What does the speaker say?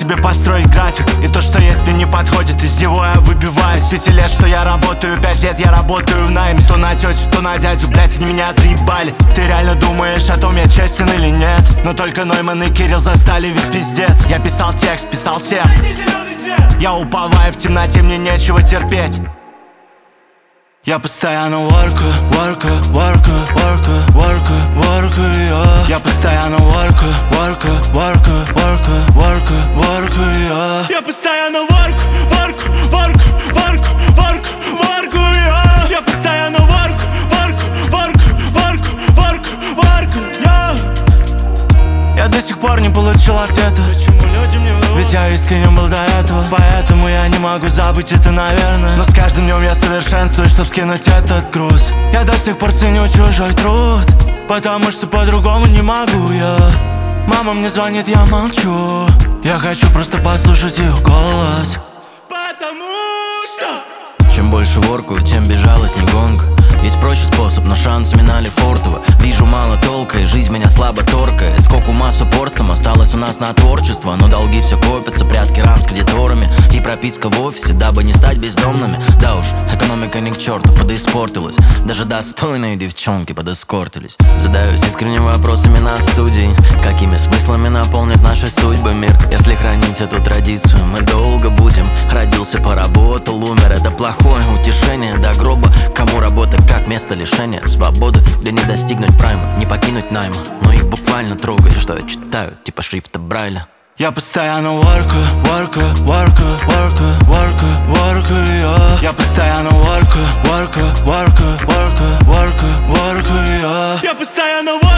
себе построить график, и то, что есть, мне не подходит, из него я выбиваюсь. 5 лет, что я работаю, 5 лет я работаю в найме. То на тетю, то на дядю, блять, они меня заебали. Ты реально думаешь о том, я честен или нет? Но только Нойман и Кирилл застали весь пиздец. Я писал текст, писал всем. Я уповаю в темноте, мне нечего терпеть. Я постоянно workаю, я постоянно workаю, я постоянно workаю, я постоянно Я до сих пор не получил ответа, почему люди мне врут? Ведь я искренне был до этого, поэтому я не могу забыть это, наверное. Но с каждым днем я совершенствуюсь, чтоб скинуть этот груз. Я до сих пор ценю чужой труд, потому что по-другому не могу я. Мама мне звонит, я молчу. Я хочу просто послушать ее голос, потому что чем больше воркую, тем безжалостней гонка. Есть проще способ, но шанс минали фортово. Вижу мало толка, и жизнь меня слабо торкает. Сколько ума с упорством осталось у нас на творчество. Но долги все копятся, прятки рам с кредиторами и прописка в офисе, дабы не стать бездомными. Да уж, экономика ни к черту подиспортилась. Даже достойные девчонки подискортились. Задаюсь искренними вопросами на студии: какими смыслами наполнит наши судьбы мир? Если хранить эту традицию, мы долго будем. Родился, поработал, умер, это плохое утешение до гроба. Кому работа как место лишения свободы, где не достигнуть прайма, не покинуть найма. Но их буквально трогает, что я читаю, типа шрифта Брайля. Я постоянно workаю, я постоянно workаю, я постоянно